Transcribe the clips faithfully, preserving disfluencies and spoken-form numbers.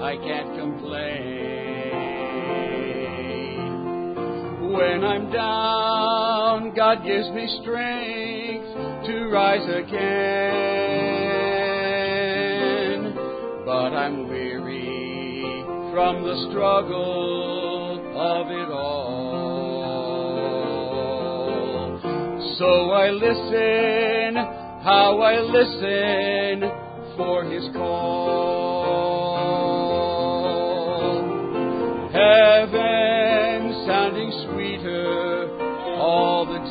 I can't complain. When I'm down, God gives me strength to rise again. But I'm weary from the struggle of it all. So I listen, how I listen for His call. Heaven sounding sweeter all the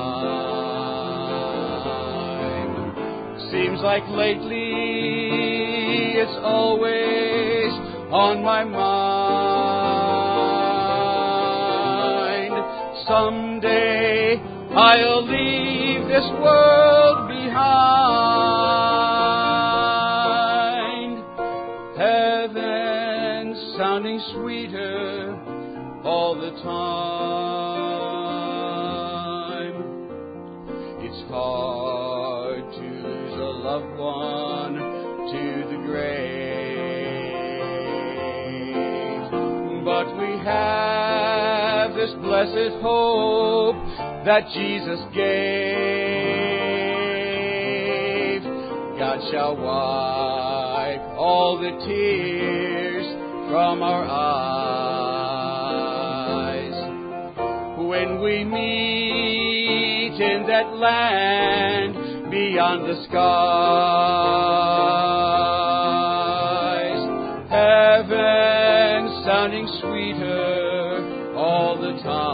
time. Seems like lately it's always on my mind. Someday I'll leave this world behind. Heaven sounding sweeter all the time. It's hard to lose a loved one to the grave, but we have this blessed hope that Jesus gave. God shall wipe all the tears from our eyes when we meet in that land beyond the skies. Heaven sounding sweeter all the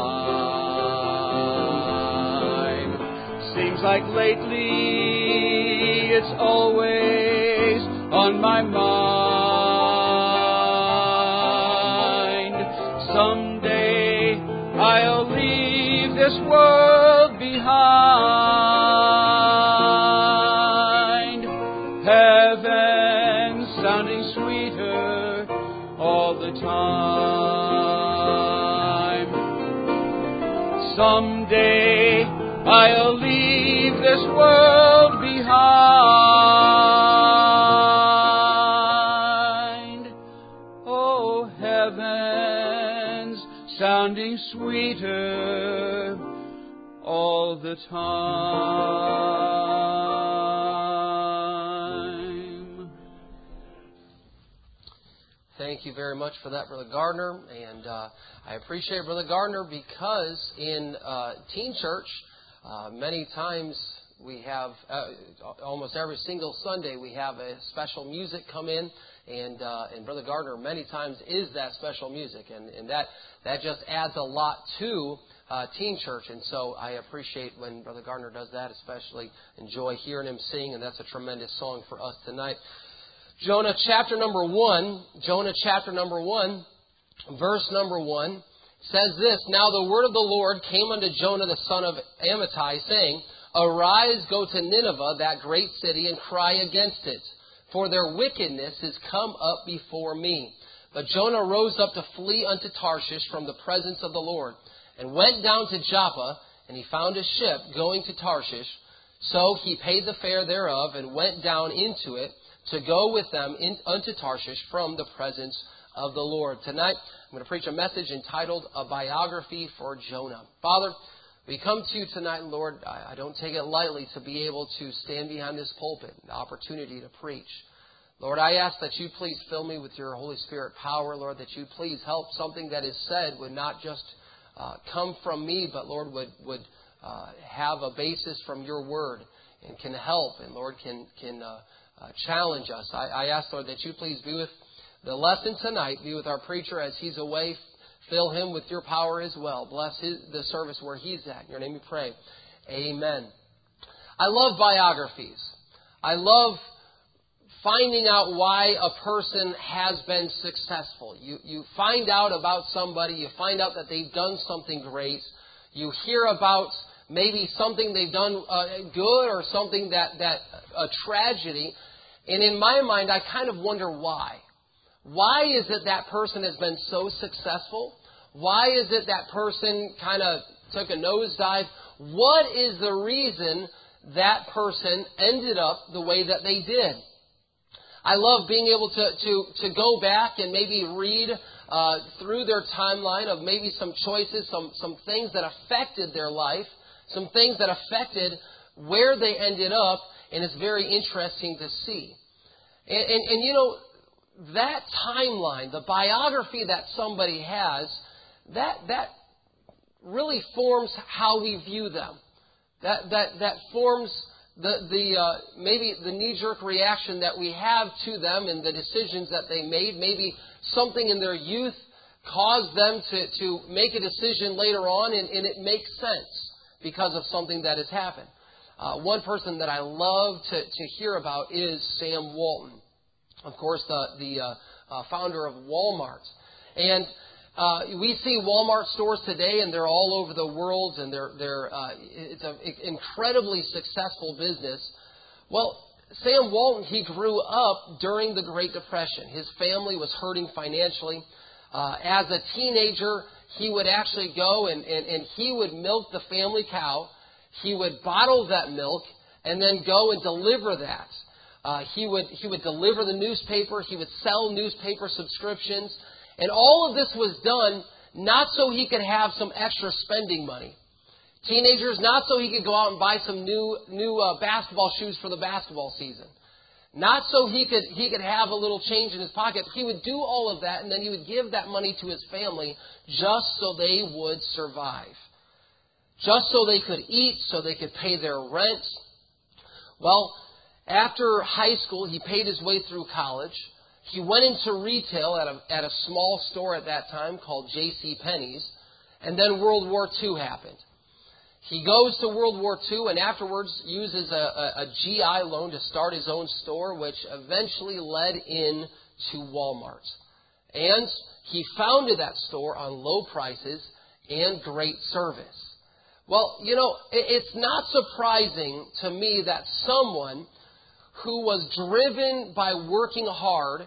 time. Seems like lately it's always on my mind. Someday I'll leave this world behind. Heaven sounding sweeter all the time. Someday I'll leave this world behind. Oh, heavens sounding sweeter all the time. Thank you very much for that, Brother Gardner. And uh, I appreciate Brother Gardner because in uh, teen church, uh, many times we have, uh, almost every single Sunday, we have a special music come in. And uh, and Brother Gardner many times is that special music. And, and that, that just adds a lot to uh, teen church. And so I appreciate when Brother Gardner does that, especially enjoy hearing him sing. And that's a tremendous song for us tonight. Jonah chapter number one, Jonah chapter number one, verse number one, says this: Now the word of the Lord came unto Jonah the son of Amittai, saying, Arise, go to Nineveh, that great city, and cry against it, for their wickedness is come up before me. But Jonah rose up to flee unto Tarshish from the presence of the Lord, and went down to Joppa, and he found a ship going to Tarshish. So he paid the fare thereof, and went down into it, to go with them in, unto Tarshish from the presence of the Lord. Tonight, I'm going to preach a message entitled A Biography for Jonah. Father, we come to you tonight, Lord. I, I don't take it lightly to be able to stand behind this pulpit, the opportunity to preach. Lord, I ask that you please fill me with your Holy Spirit power, Lord, that you please help something that is said would not just uh, come from me, but, Lord, would, would uh, have a basis from your word and can help and, Lord, can, can uh, Uh, challenge us. I, I ask, Lord, that you please be with the lesson tonight. Be with our preacher as he's away. Fill him with your power as well. Bless his, the service where he's at. In your name we pray. Amen. I love biographies. I love finding out why a person has been successful. You, you find out about somebody. You find out that they've done something great. You hear about maybe something they've done uh, good or something that, that a tragedy. And in my mind, I kind of wonder why. Why is it that person has been so successful? Why is it that person kind of took a nosedive? What is the reason that person ended up the way that they did? I love being able to, to, to go back and maybe read uh, through their timeline of maybe some choices, some, some things that affected their life, some things that affected where they ended up, and it's very interesting to see. And, and, and you know, that timeline, the biography that somebody has, that that really forms how we view them. That that that forms the the uh, maybe the knee-jerk reaction that we have to them and the decisions that they made. Maybe something in their youth caused them to, to make a decision later on, and, and it makes sense because of something that has happened. Uh, one person that I love to, to hear about is Sam Walton. Of course, the, the uh, uh, founder of Walmart. And uh, we see Walmart stores today, and they're all over the world, and they're, they're, uh, it's an incredibly successful business. Well, Sam Walton, he grew up during the Great Depression. His family was hurting financially. Uh, as a teenager, he would actually go and, and, and he would milk the family cow. He would bottle that milk and then go and deliver that. Uh, he would he would deliver the newspaper. He would sell newspaper subscriptions. And all of this was done not so he could have some extra spending money. Teenagers, not so he could go out and buy some new new uh, basketball shoes for the basketball season. Not so he could he could have a little change in his pocket. He would do all of that, and then he would give that money to his family just so they would survive. Just so they could eat, so they could pay their rent. Well, after high school, he paid his way through college. He went into retail at a, at a small store at that time called J C Penney's. And then World War Two happened. He goes to World War Two and afterwards uses a, a, a G I loan to start his own store, which eventually led in to Walmart. And he founded that store on low prices and great service. Well, you know, it's not surprising to me that someone who was driven by working hard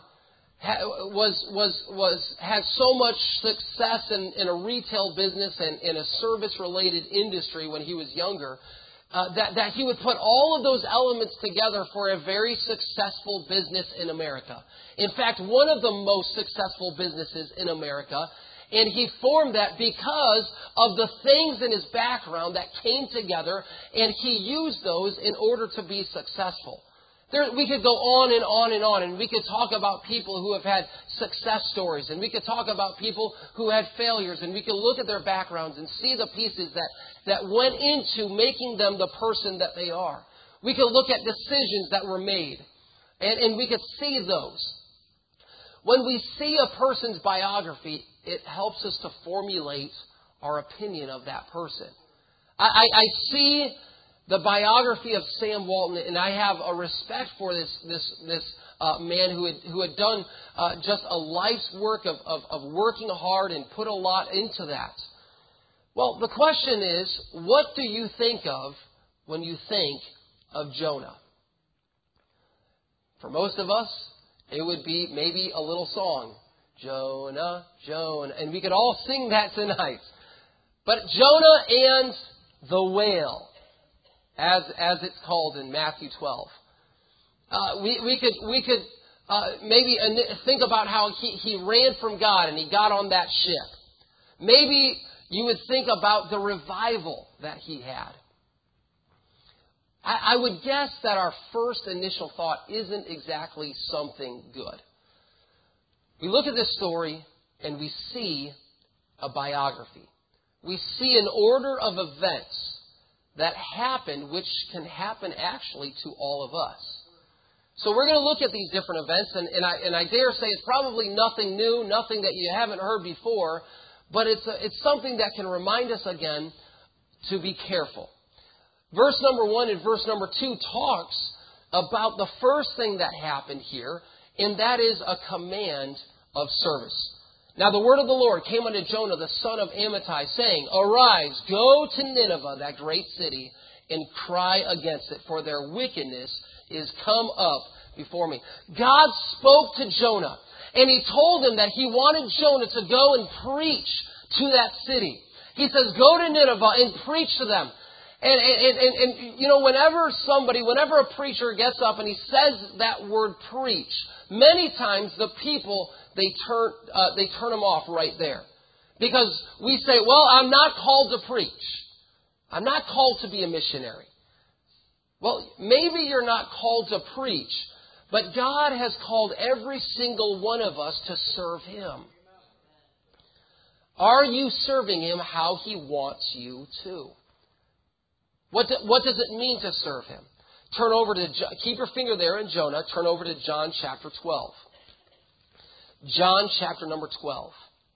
was was was had so much success in, in a retail business and in a service-related industry when he was younger, uh, that, that he would put all of those elements together for a very successful business in America. In fact, one of the most successful businesses in America. And he formed that because of the things in his background that came together, and he used those in order to be successful. There, we could go on and on and on, and we could talk about people who have had success stories, and we could talk about people who had failures, and we could look at their backgrounds and see the pieces that, that went into making them the person that they are. We could look at decisions that were made, and, and we could see those. When we see a person's biography, it helps us to formulate our opinion of that person. I, I, I see the biography of Sam Walton, and I have a respect for this this this uh, man who had who had done uh, just a life's work of, of of working hard and put a lot into that. Well, the question is, what do you think of when you think of Jonah? For most of us, it would be maybe a little song. Jonah, Jonah. And we could all sing that tonight. But Jonah and the whale, as as it's called in Matthew twelve. Uh, we, we could we could uh, maybe think about how he, he ran from God and he got on that ship. Maybe you would think about the revival that he had. I, I would guess that our first initial thought isn't exactly something good. We look at this story and we see a biography. We see an order of events that happened, which can happen actually to all of us. So we're going to look at these different events, and, and, I, and I dare say it's probably nothing new, nothing that you haven't heard before, but it's, a, it's something that can remind us again to be careful. Verse number one and verse number two talks about the first thing that happened here, and that is a command of service. Now the word of the Lord came unto Jonah, the son of Amittai, saying, Arise, go to Nineveh, that great city, and cry against it, for their wickedness is come up before me. God spoke to Jonah, and he told him that he wanted Jonah to go and preach to that city. He says, go to Nineveh and preach to them. And, and, and, and, you know, whenever somebody, whenever a preacher gets up and he says that word preach, many times the people, they turn, uh, they turn them off right there. Because we say, well, I'm not called to preach. I'm not called to be a missionary. Well, maybe you're not called to preach, but God has called every single one of us to serve Him. Are you serving Him how He wants you to? What, do, what does it mean to serve Him? Turn over to, keep your finger there in Jonah. Turn over to John chapter twelve. John chapter number twelve.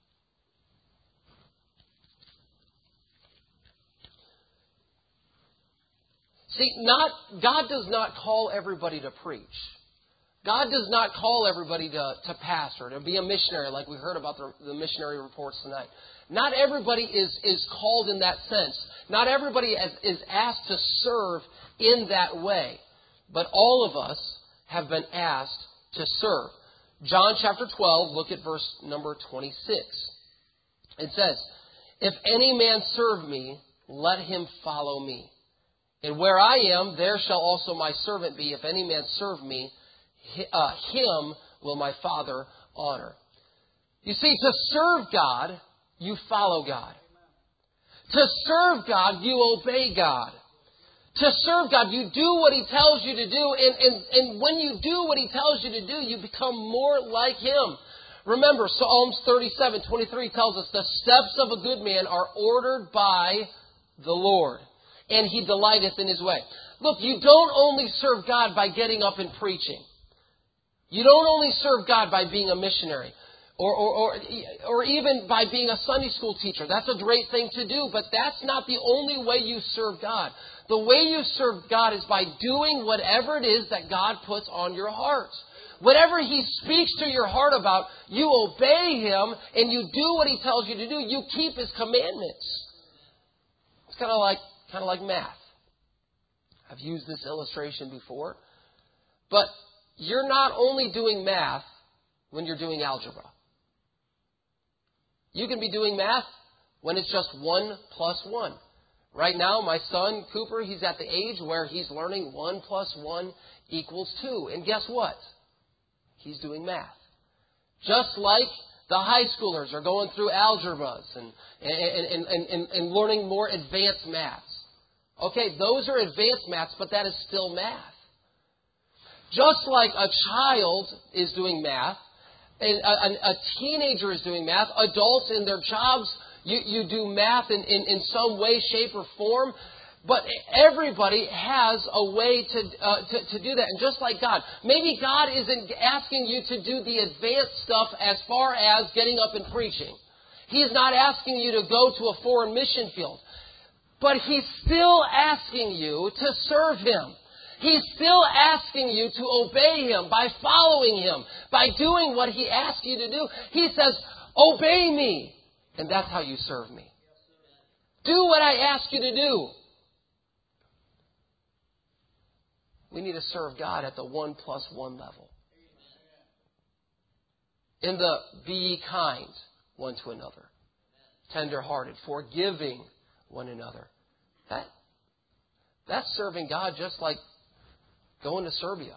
See, not, God does not call everybody to preach. God does not call everybody to, to pastor, to be a missionary, like we heard about the, the missionary reports tonight. Not everybody is, is called in that sense. Not everybody is, is asked to serve in that way. But all of us have been asked to serve. John chapter twelve, look at verse number twenty-six. It says, "If any man serve me, let him follow me. And where I am, there shall also my servant be. If any man serve me, uh, him will my Father honor." You see, to serve God, you follow God. To serve God, you obey God. To serve God, you do what He tells you to do. And, and, and when you do what He tells you to do, you become more like Him. Remember, Psalms thirty-seven twenty-three tells us, "The steps of a good man are ordered by the Lord, and He delighteth in His way." Look, you don't only serve God by getting up and preaching. You don't only serve God by being a missionary. Or, or, or, or even by being a Sunday school teacher. That's a great thing to do, but that's not the only way you serve God. The way you serve God is by doing whatever it is that God puts on your heart. Whatever He speaks to your heart about, you obey Him and you do what He tells you to do. You keep His commandments. It's kind of like, kind of like math. I've used this illustration before. But you're not only doing math when you're doing algebra. You can be doing math when it's just one plus one. Right now, my son, Cooper, he's at the age where he's learning one plus one equals two. And guess what? He's doing math. Just like the high schoolers are going through algebras and, and, and, and, and learning more advanced maths. Okay, those are advanced maths, but that is still math. Just like a child is doing math, and a, a teenager is doing math, adults in their jobs, you, you do math in, in, in some way, shape, or form. But everybody has a way to, uh, to, to do that. And just like God, maybe God isn't asking you to do the advanced stuff as far as getting up and preaching. He's not asking you to go to a foreign mission field. But He's still asking you to serve Him. He's still asking you to obey Him by following Him, by doing what He asks you to do. He says, obey me, and that's how you serve me. Do what I ask you to do. We need to serve God at the one plus one level. In the be ye kind one to another, tender-hearted, forgiving one another. That, that's serving God just like going to Serbia.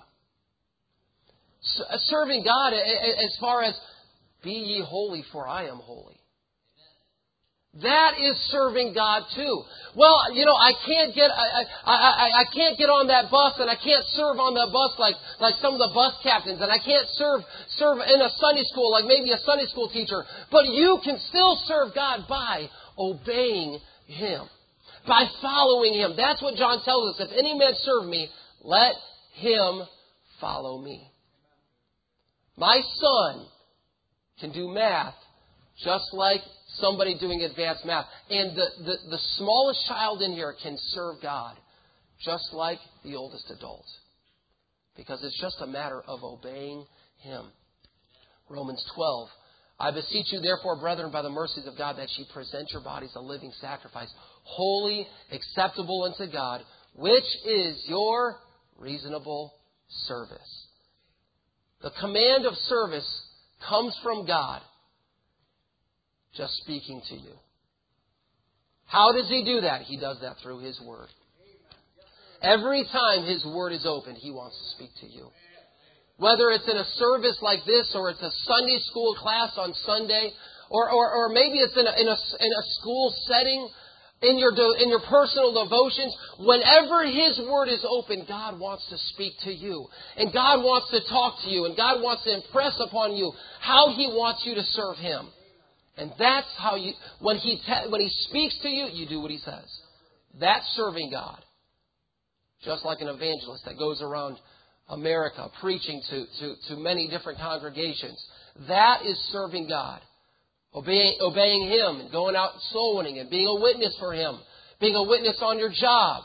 S- serving God as far as, be ye holy, for I am holy. That is serving God too. Well, you know, I can't get I, I, I, I can't get on that bus, and I can't serve on that bus like, like some of the bus captains, and I can't serve serve in a Sunday school like maybe a Sunday school teacher. But you can still serve God by obeying Him, by following Him. That's what John tells us. If any man serve me, let him follow me. My son can do math just like somebody doing advanced math. And the, the, the smallest child in here can serve God just like the oldest adult. Because it's just a matter of obeying Him. Romans twelve. I beseech you, therefore, brethren, by the mercies of God, that ye present your bodies a living sacrifice, holy, acceptable unto God, which is your reasonable service. The command of service comes from God just speaking to you. How does He do that? He does that through His Word. Every time His Word is opened, He wants to speak to you. Whether it's in a service like this, or it's a Sunday school class on Sunday, or, or, or maybe it's in a, in, a, in a school setting, in your, in your personal devotions, whenever His Word is open, God wants to speak to you. And God wants to talk to you. And God wants to impress upon you how He wants you to serve Him. And that's how you, when He, te- when He speaks to you, you do what He says. That's serving God. Just like an evangelist that goes around America preaching to, to, to many different congregations. That is serving God. Obeying, obeying Him and going out and soul winning and being a witness for Him. Being a witness on your job.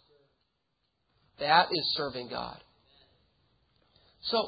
That is serving God. So,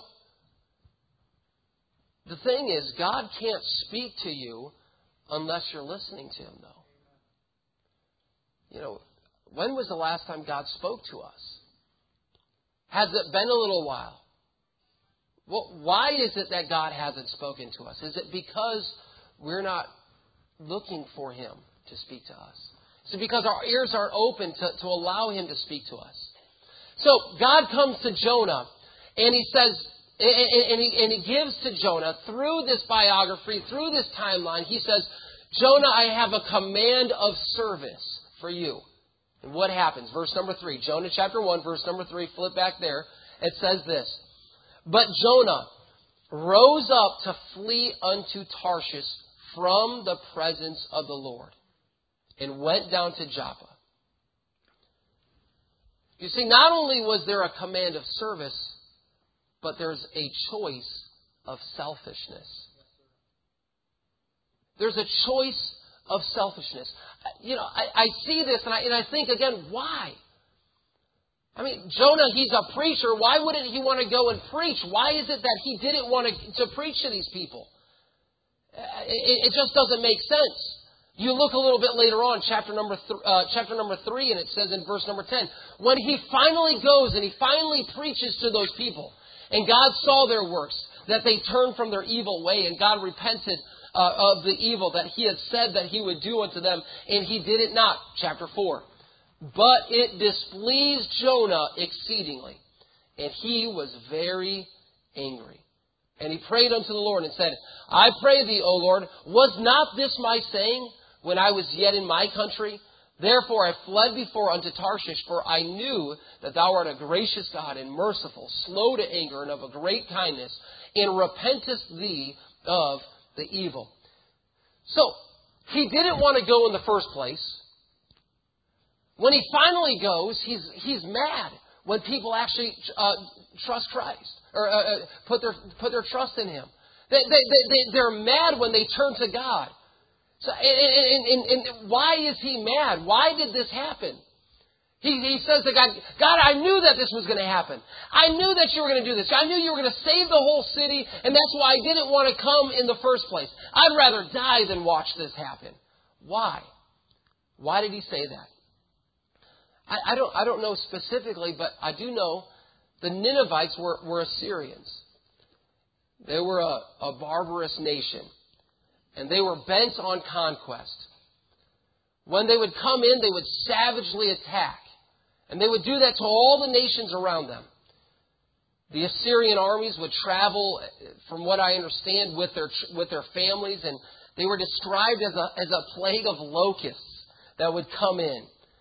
the thing is, God can't speak to you unless you're listening to Him, though. You know, when was the last time God spoke to us? Has it been a little while? Well, why is it that God hasn't spoken to us? Is it because we're not looking for Him to speak to us? Is it because our ears aren't open to, to allow Him to speak to us? So God comes to Jonah and He says, and, and, he, and He gives to Jonah through this biography, through this timeline, He says, Jonah, I have a command of service for you. And what happens? Verse number three. Jonah chapter one, verse number three. Flip back there. It says this. But Jonah rose up to flee unto Tarshish from the presence of the Lord and went down to Joppa. You see, not only was there a command of service, but there's a choice of selfishness. There's a choice of selfishness. You know, I, I see this and I, and I think again, why? I mean, Jonah, he's a preacher. Why wouldn't he want to go and preach? Why is it that he didn't want to, to preach to these people? It, it just doesn't make sense. You look a little bit later on, chapter number th- uh, chapter number three, and it says in verse number ten, when he finally goes and he finally preaches to those people, and God saw their works, that they turned from their evil way, and God repented Uh, of the evil that He had said that He would do unto them, and He did it not. Chapter four. But it displeased Jonah exceedingly, and he was very angry. And he prayed unto the Lord and said, I pray thee, O Lord, was not this my saying when I was yet in my country? Therefore I fled before unto Tarshish, for I knew that thou art a gracious God and merciful, slow to anger, and of a great kindness, and repentest thee of the evil. So, he didn't want to go in the first place. When he finally goes, he's he's mad when people actually uh, trust Christ or uh, put their put their trust in Him. They, they, they, they're mad when they turn to God. So, and, and, and why is he mad? Why did this happen? He, he says to God, God, I knew that this was going to happen. I knew that you were going to do this. I knew you were going to save the whole city, and that's why I didn't want to come in the first place. I'd rather die than watch this happen. Why? Why did he say that? I, I don't I don't know specifically, but I do know the Ninevites were, were Assyrians. They were a, a barbarous nation, and they were bent on conquest. When they would come in, they would savagely attack. And they would do that to all the nations around them. The Assyrian armies would travel, from what I understand, with their with their families, and they were described as a as a plague of locusts that would come in.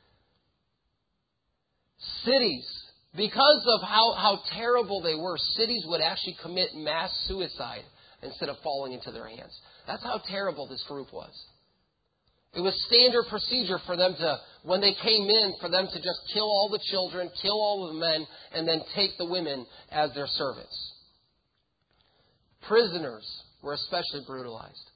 Cities, because of how, how terrible they were, cities would actually commit mass suicide instead of falling into their hands. That's how terrible this group was. It was standard procedure for them to, when they came in, for them to just kill all the children, kill all the men, and then take the women as their servants. Prisoners were especially brutalized.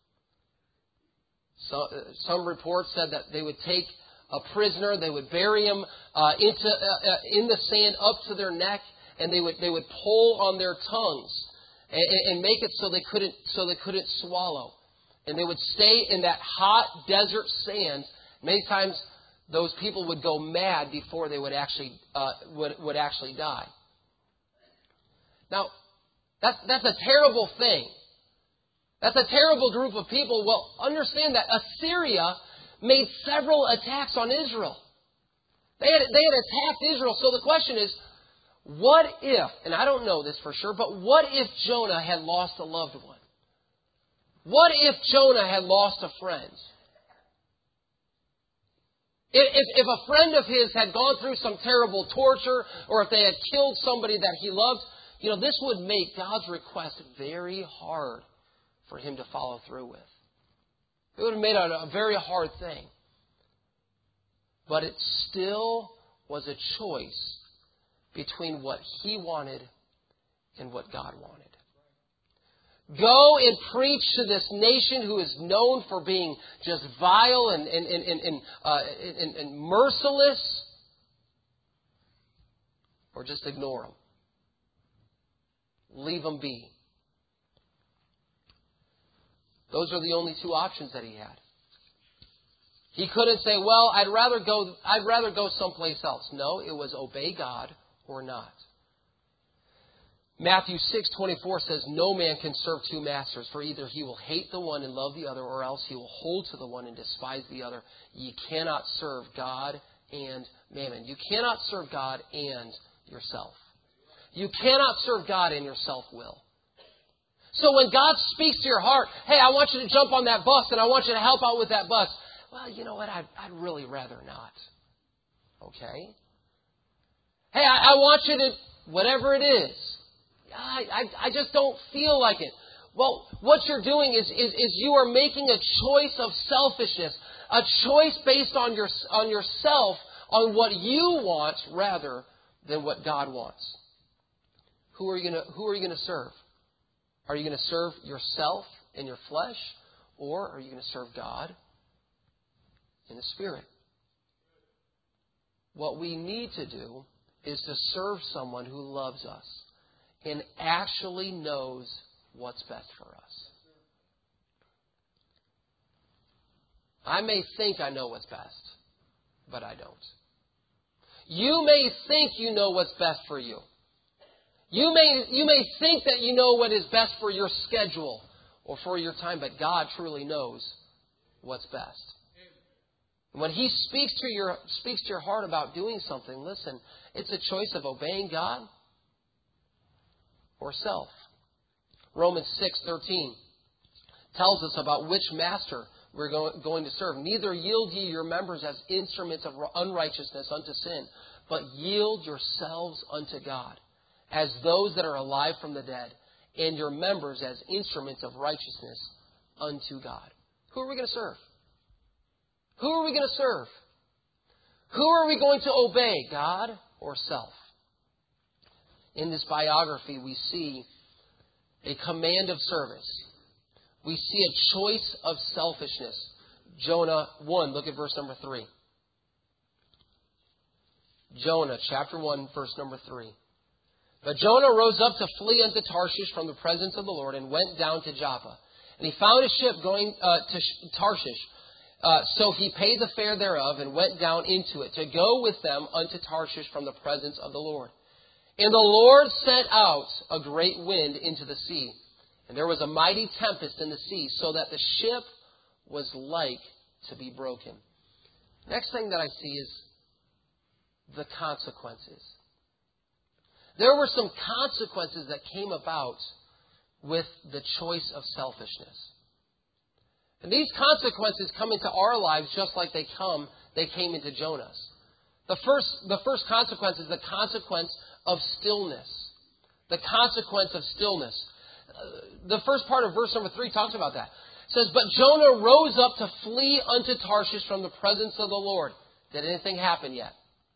So, some reports said that they would take a prisoner, they would bury him uh, into uh, uh, in the sand up to their neck, and they would they would pull on their tongues and, and make it so they couldn't so they couldn't swallow. And they would stay in that hot desert sand. Many times, those people would go mad before they would actually uh, would would actually die. Now, that's that's a terrible thing. That's a terrible group of people. Well, understand that Assyria, made several attacks on Israel. They had, they had attacked Israel. So the question is, what if, and I don't know this for sure, but what if Jonah had lost a loved one? What if Jonah had lost a friend? If, if, if a friend of his had gone through some terrible torture, or if they had killed somebody that he loved, you know, this would make God's request very hard for him to follow through with. It would have made it a very hard thing. But it still was a choice between what he wanted and what God wanted. Go and preach to this nation who is known for being just vile and, and, and, and, uh, and, and merciless, or just ignore them. Leave them be. Those are the only two options that he had. He couldn't say, well, I'd rather go, I'd rather go someplace else. No, it was obey God or not. Matthew six twenty-four says, no man can serve two masters, for either he will hate the one and love the other, or else he will hold to the one and despise the other. Ye cannot serve God and mammon. You cannot serve God and yourself. You cannot serve God and your self-will. So when God speaks to your heart, hey, I want you to jump on that bus and I want you to help out with that bus. Well, you know what? I'd, I'd really rather not. Okay? Hey, I, I want you to, whatever it is. I, I, I just don't feel like it. Well, what you're doing is, is, is you are making a choice of selfishness. A choice based on your on yourself, on what you want rather than what God wants. Who are you going to, who are you going to serve? Are you going to serve yourself in your flesh, or are you going to serve God in the Spirit? What we need to do is to serve someone who loves us and actually knows what's best for us. I may think I know what's best, but I don't. You may think you know what's best for you. You may, you may think that you know what is best for your schedule or for your time, but God truly knows what's best. When He speaks to your speaks to your heart about doing something, listen, it's a choice of obeying God or self. Romans six thirteen tells us about which master we're going to serve. Neither yield ye your members as instruments of unrighteousness unto sin, but yield yourselves unto God as those that are alive from the dead, and your members as instruments of righteousness unto God. Who are we going to serve? Who are we going to serve? Who are we going to obey, God or self? In this biography, we see a command of service. We see a choice of selfishness. Jonah one, look at verse number three. Jonah chapter one, verse number three. But Jonah rose up to flee unto Tarshish from the presence of the Lord, and went down to Joppa. And he found a ship going uh, to Tarshish. Uh, so he paid the fare thereof, and went down into it, to go with them unto Tarshish from the presence of the Lord. And the Lord sent out a great wind into the sea, and there was a mighty tempest in the sea, so that the ship was like to be broken. Next thing that I see is the consequences. There were some consequences that came about with the choice of selfishness. And these consequences come into our lives just like they come, they came into Jonah's. The first, the first consequence is the consequence of stillness. The consequence of stillness. Uh, the first part of verse number three talks about that. It says, but Jonah rose up to flee unto Tarshish from the presence of the Lord. Did anything happen yet?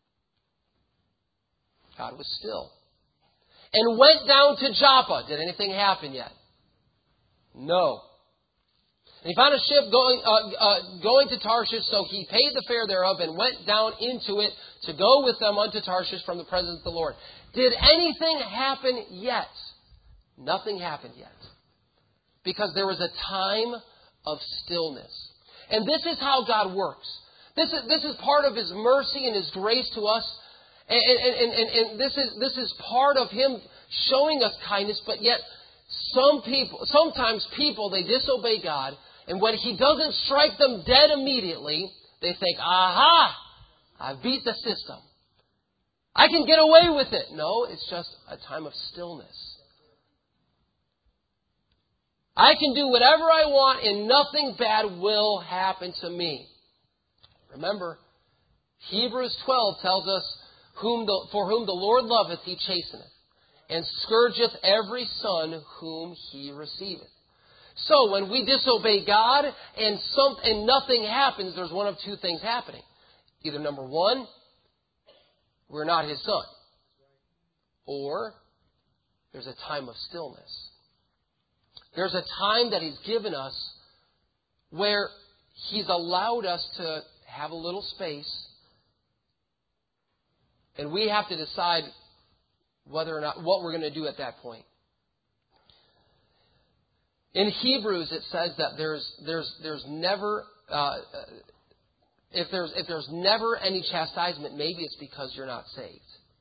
God was still. And went down to Joppa. Did anything happen yet? No. And he found a ship going uh, uh, going to Tarshish, so he paid the fare thereof, and went down into it to go with them unto Tarshish from the presence of the Lord. Did anything happen yet? Nothing happened yet. Because there was a time of stillness. And this is how God works. This is, this is part of His mercy and His grace to us. And, and, and, and, and this is this is part of Him showing us kindness, but yet some people, sometimes people, they disobey God, And when He doesn't strike them dead immediately, they think, aha, I've beat the system. I can get away with it. No, it's just a time of stillness. I can do whatever I want and nothing bad will happen to me. Remember, Hebrews twelve tells us, whom the, for whom the Lord loveth, He chasteneth, and scourgeth every son whom He receiveth. So when we disobey God and some and nothing happens, there's one of two things happening. Either number one, we're not His son, or there's a time of stillness. There's a time that He's given us where He's allowed us to have a little space, and we have to decide whether or not what we're going to do at that point. In Hebrews, it says that there's there's there's never uh, if there's if there's never any chastisement, maybe it's because you're not saved.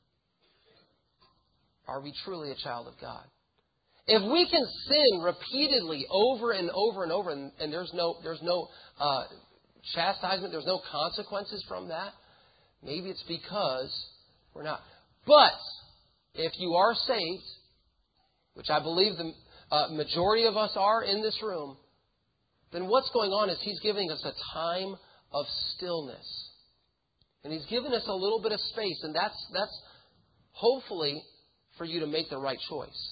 Are we truly a child of God? If we can sin repeatedly over and over and over, and, and there's no there's no uh, chastisement, there's no consequences from that, maybe it's because we're not. But if you are saved, which I believe the uh, majority of us are in this room, then what's going on is He's giving us a time of stillness, and He's given us a little bit of space, and that's that's hopefully for you to make the right choice.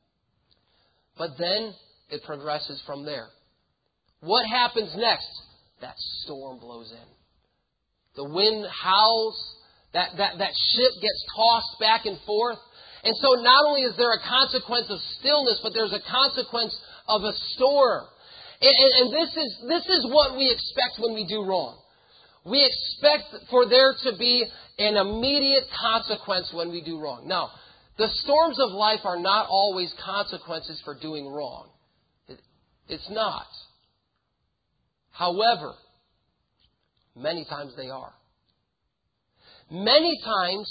But then it progresses from there. What happens next? That storm blows in. The wind howls. That, that, that ship gets tossed back and forth. And so not only is there a consequence of stillness, but there's a consequence of a storm. And, and, and this is, this is what we expect when we do wrong. We expect for there to be an immediate consequence when we do wrong. Now, the storms of life are not always consequences for doing wrong. It, it's not. However, many times they are. Many times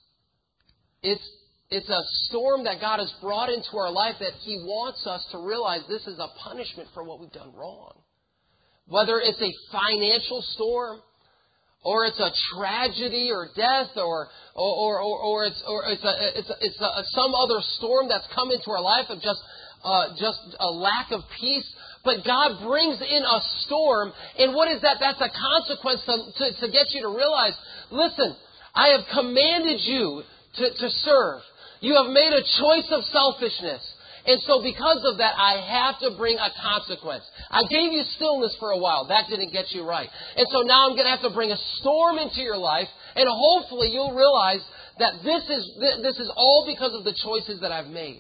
it's, it's a storm that God has brought into our life that He wants us to realize this is a punishment for what we've done wrong. Whether it's a financial storm, or it's a tragedy or death, or or or, or it's or it's a it's a, it's a, some other storm that's come into our life of just uh, just a lack of peace. But God brings in a storm, and what is that? That's a consequence to, to, to get you to realize. Listen, I have commanded you to, to serve. You have made a choice of selfishness. And so because of that, I have to bring a consequence. I gave you stillness for a while. That didn't get you right. And so now I'm going to have to bring a storm into your life. And hopefully you'll realize that this is, this is all because of the choices that I've made.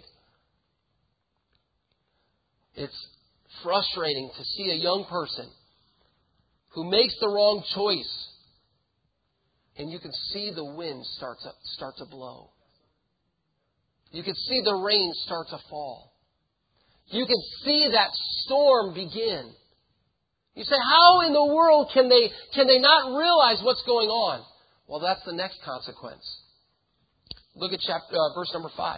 It's frustrating to see a young person who makes the wrong choice. And you can see the wind start to, start to blow. You can see the rain start to fall. You can see that storm begin. You say, how in the world can they, can they not realize what's going on? Well, that's the next consequence. Look at chapter, uh, verse number five.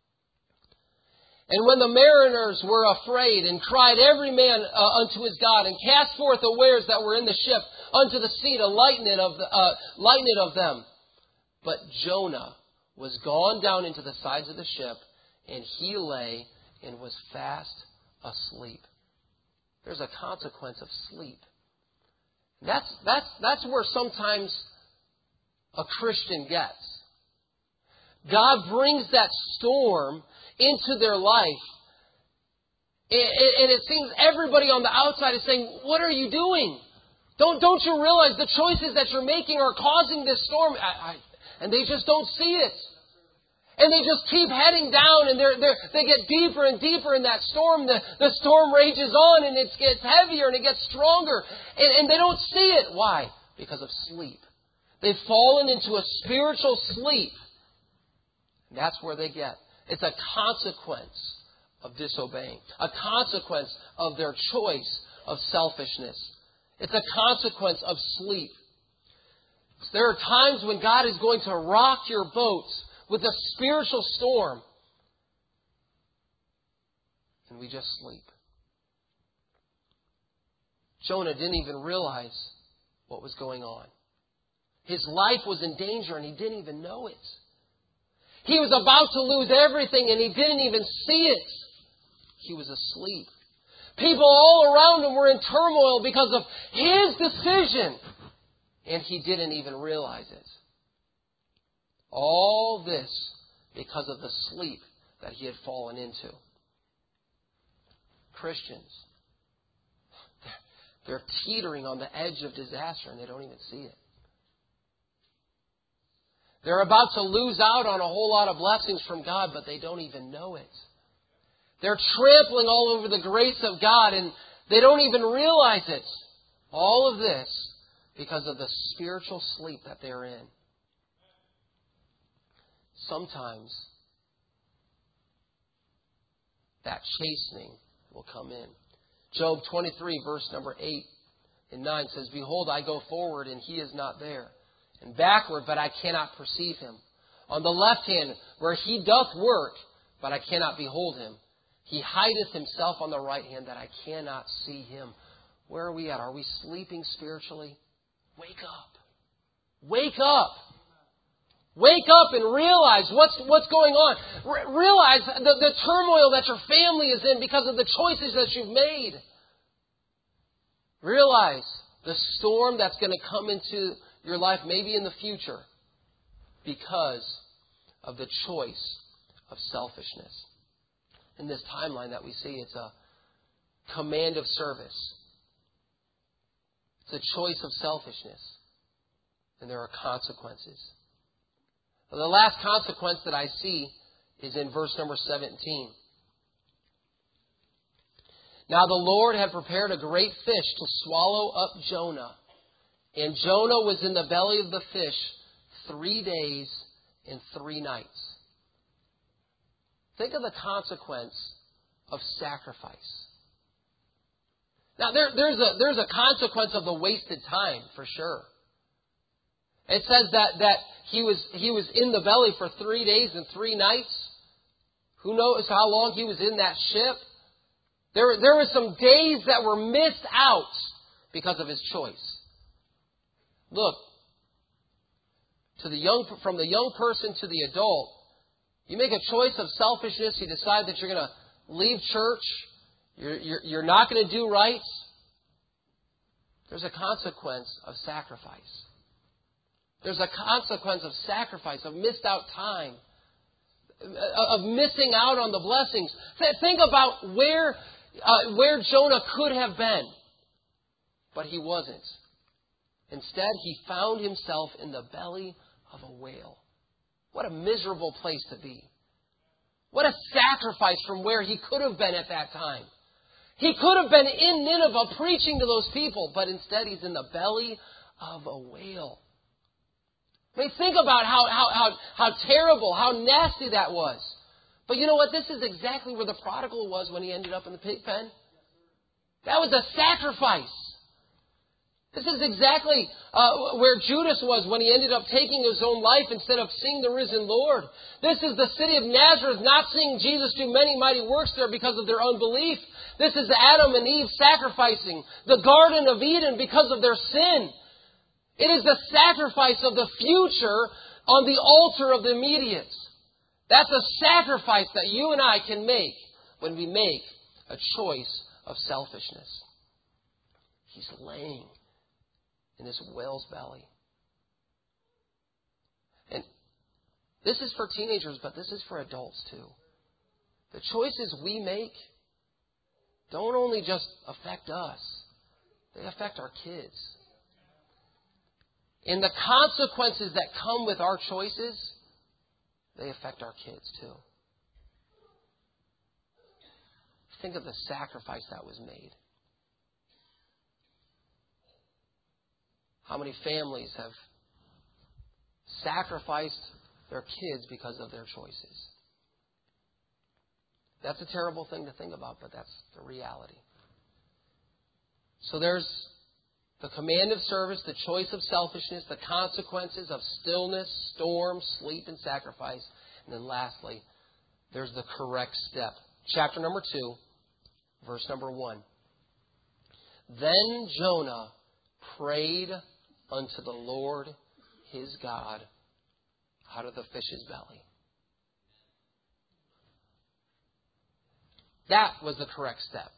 And when the mariners were afraid and cried every man uh, unto his God and cast forth the wares that were in the ship unto the sea to lighten it of, the, uh, lighten it of them. But Jonah was gone down into the sides of the ship, and he lay and was fast asleep. There's a consequence of sleep. That's, that's, that's where sometimes a Christian gets. God brings that storm into their life, and it seems everybody on the outside is saying, what are you doing? Don't, don't you realize the choices that you're making are causing this storm? I, I, and they just don't see it. And they just keep heading down, and they're, they're, they get deeper and deeper in that storm. The, the storm rages on, and it gets heavier, and it gets stronger. And, and they don't see it. Why? Because of sleep. They've fallen into a spiritual sleep. And that's where they get. It's a consequence of disobeying. A consequence of their choice of selfishness. It's a consequence of sleep. There are times when God is going to rock your boat with a spiritual storm, and we just sleep. Jonah didn't even realize what was going on. His life was in danger and he didn't even know it. He was about to lose everything and he didn't even see it. He was asleep. People all around him were in turmoil because of his decision. And he didn't even realize it. All this because of the sleep that he had fallen into. Christians, they're, they're teetering on the edge of disaster and they don't even see it. They're about to lose out on a whole lot of blessings from God, but they don't even know it. They're trampling all over the grace of God and they don't even realize it. All of this because of the spiritual sleep that they're in. Sometimes that chastening will come in. Job twenty-three, verse number eight and nine says, Behold, I go forward and he is not there, and backward, but I cannot perceive him. On the left hand, where he doth work, but I cannot behold him. He hideth himself on the right hand, that I cannot see him. Where are we at? Are we sleeping spiritually? Wake up. Wake up. Wake up and realize what's what's going on. Re- realize the, the turmoil that your family is in because of the choices that you've made. Realize the storm that's going to come into your life maybe in the future because of the choice of selfishness. In this timeline that we see, it's a command of service. It's a choice of selfishness. And there are consequences. The last consequence that I see is in verse number seventeen. Now the Lord had prepared a great fish to swallow up Jonah. And Jonah was in the belly of the fish three days and three nights. Think of the consequence of sacrifice. Now there, there's a there's a consequence of the wasted time for sure. It says that, that he was he was in the belly for three days and three nights. Who knows how long he was in that ship? There, there were some days that were missed out because of his choice. Look, to the young, from the young person to the adult, you make a choice of selfishness. You decide that you're going to leave church. You're, you're, you're not going to do right. There's a consequence of sacrifice. There's a consequence of sacrifice, of missed out time, of missing out on the blessings. Think about where, uh, where Jonah could have been, but he wasn't. Instead, he found himself in the belly of a whale. What a miserable place to be. What a sacrifice from where he could have been at that time. He could have been in Nineveh preaching to those people, but instead he's in the belly of a whale. I mean, think about how, how, how, how terrible, how nasty that was. But you know what? This is exactly where the prodigal was when he ended up in the pig pen. That was a sacrifice. This is exactly uh, where Judas was when he ended up taking his own life instead of seeing the risen Lord. This is the city of Nazareth not seeing Jesus do many mighty works there because of their unbelief. This is Adam and Eve sacrificing the Garden of Eden because of their sin. It is the sacrifice of the future on the altar of the immediate. That's a sacrifice that you and I can make when we make a choice of selfishness. He's laying in this whale's belly. And this is for teenagers, but this is for adults too. The choices we make don't only just affect us, they affect our kids. And the consequences that come with our choices, they affect our kids too. Think of the sacrifice that was made. How many families have sacrificed their kids because of their choices? That's a terrible thing to think about, but that's the reality. So there's the command of service, the choice of selfishness, the consequences of stillness, storm, sleep, and sacrifice. And then lastly, there's the correct step. Chapter number two, verse number one. Then Jonah prayed unto the Lord his God out of the fish's belly. That was the correct step.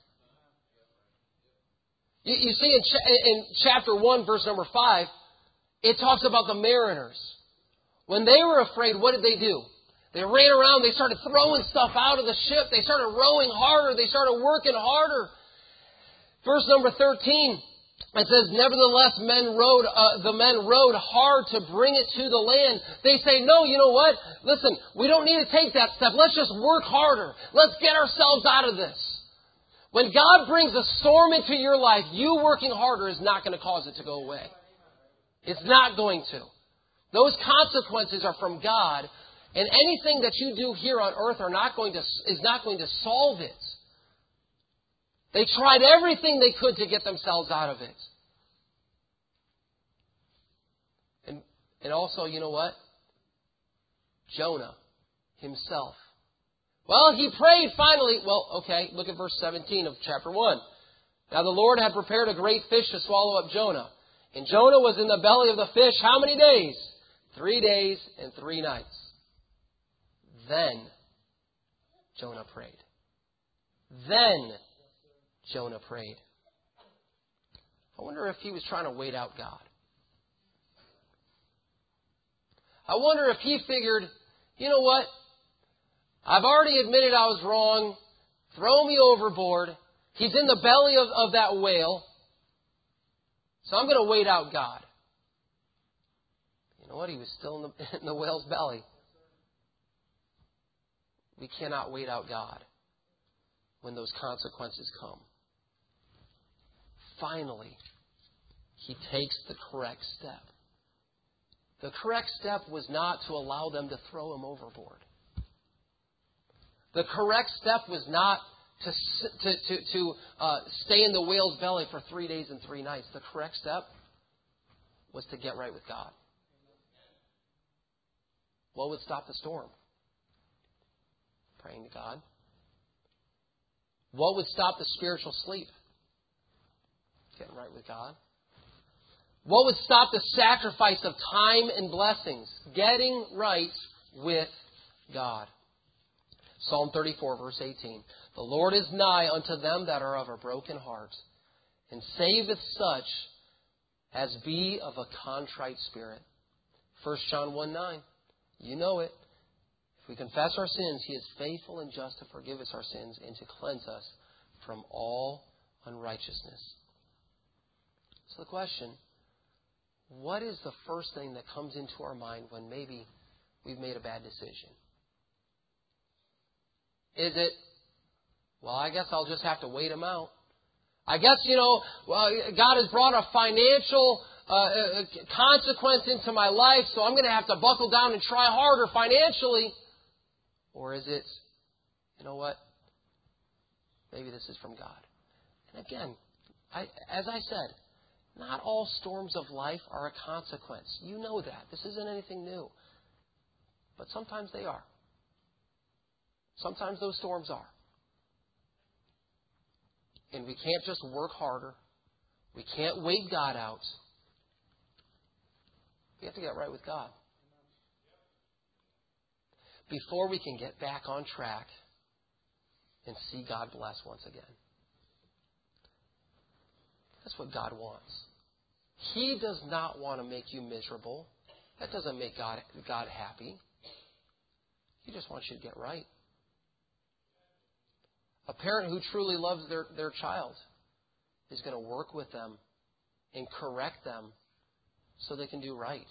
You, you see in, cha- in chapter one, verse number five, it talks about the mariners. When they were afraid, what did they do? They ran around. They started throwing stuff out of the ship. They started rowing harder. They started working harder. Verse number thirteen, it says, nevertheless, men rowed, uh, the men rowed hard to bring it to the land. They say, no, you know what? Listen, we don't need to take that step. Let's just work harder. Let's get ourselves out of this. When God brings a storm into your life, you working harder is not going to cause it to go away. It's not going to. Those consequences are from God, and anything that you do here on earth are not going to, is not going to solve it. They tried everything they could to get themselves out of it. And, and also, you know what? Jonah himself. Well, he prayed finally. Well, okay, look at verse seventeen of chapter one. Now the Lord had prepared a great fish to swallow up Jonah. And Jonah was in the belly of the fish how many days? Three days and three nights. Then Jonah prayed. Then Jonah prayed. I wonder if he was trying to wait out God. I wonder if he figured, you know what? I've already admitted I was wrong. Throw me overboard. He's in the belly of, of that whale. So I'm going to wait out God. You know what? He was still in the, in the whale's belly. We cannot wait out God when those consequences come. Finally, he takes the correct step. The correct step was not to allow them to throw him overboard. The correct step was not to to to, to uh, stay in the whale's belly for three days and three nights. The correct step was to get right with God. What would stop the storm? Praying to God. What would stop the spiritual sleep? Getting right with God. What would stop the sacrifice of time and blessings? Getting right with God. Psalm thirty-four, verse eighteen. The Lord is nigh unto them that are of a broken heart, and saveth such as be of a contrite spirit. First John one nine. You know it. If we confess our sins, He is faithful and just to forgive us our sins and to cleanse us from all unrighteousness. So the question, what is the first thing that comes into our mind when maybe we've made a bad decision? Is it, well, I guess I'll just have to wait him out. I guess, you know, well, God has brought a financial uh, consequence into my life, so I'm going to have to buckle down and try harder financially. Or is it, you know what, maybe this is from God. And again, I, as I said, not all storms of life are a consequence. You know that. This isn't anything new. But sometimes they are. Sometimes those storms are. And we can't just work harder. We can't wait God out. We have to get right with God. Before we can get back on track and see God bless once again. That's what God wants. He does not want to make you miserable. That doesn't make God, God happy. He just wants you to get right. A parent who truly loves their, their child is going to work with them and correct them so they can do right.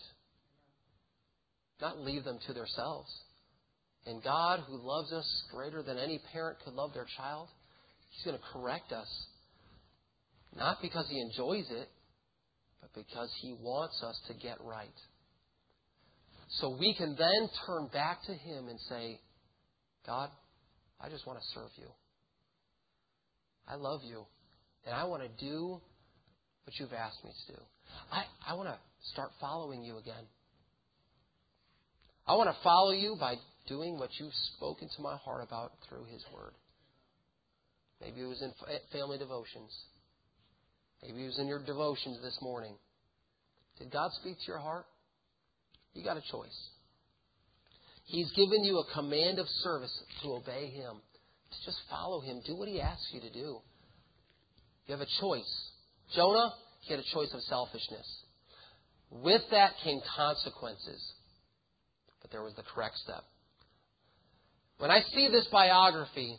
Not leave them to themselves. And God, who loves us greater than any parent could love their child, He's going to correct us. Not because He enjoys it, but because He wants us to get right. So we can then turn back to Him and say, God, I just want to serve You. I love You. And I want to do what You've asked me to do. I, I want to start following You again. I want to follow You by doing what You've spoken to my heart about through His Word. Maybe it was in family devotions. Maybe it was in your devotions this morning. Did God speak to your heart? You got a choice. He's given you a command of service to obey Him, to just follow Him, do what He asks you to do. You have a choice. Jonah, he had a choice of selfishness. With that came consequences. But there was the correct step. When I see this biography,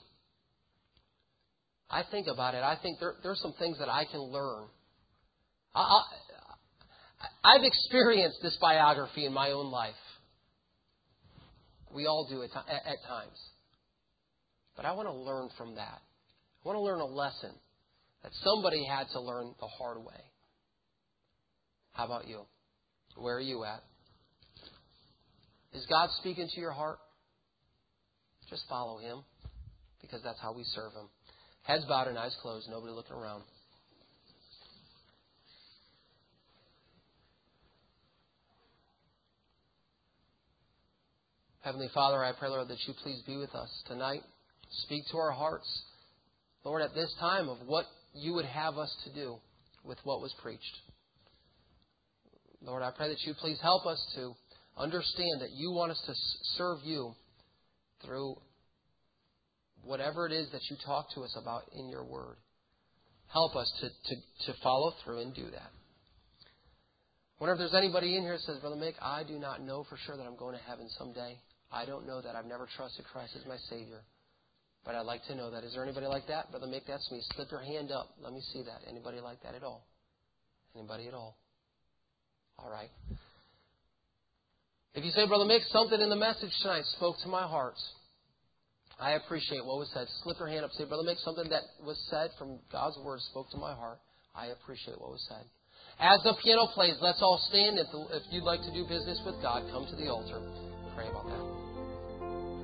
I think about it. I think there, there's some things that I can learn. I, I, I've experienced this biography in my own life. We all do it at, at times. But I want to learn from that. I want to learn a lesson that somebody had to learn the hard way. How about you? Where are you at? Is God speaking to your heart? Just follow Him, because that's how we serve Him. Heads bowed and eyes closed, nobody looking around. Heavenly Father, I pray, Lord, that you please be with us tonight. Speak to our hearts, Lord, at this time of what you would have us to do with what was preached. Lord, I pray that you please help us to understand that you want us to serve you through whatever it is that you talk to us about in your word. Help us to, to, to follow through and do that. I wonder if there's anybody in here that says, Brother Mick, I do not know for sure that I'm going to heaven someday. I don't know that. I've never trusted Christ as my Savior. But I'd like to know that. Is there anybody like that? Brother Mick, that's me. Slip your hand up. Let me see that. Anybody like that at all? Anybody at all? All right. If you say, Brother Mick, something in the message tonight spoke to my heart, I appreciate what was said. Slip your hand up. Say, Brother Mick, something that was said from God's Word spoke to my heart. I appreciate what was said. As the piano plays, let's all stand. If, the, if you'd like to do business with God, come to the altar. Pray about that.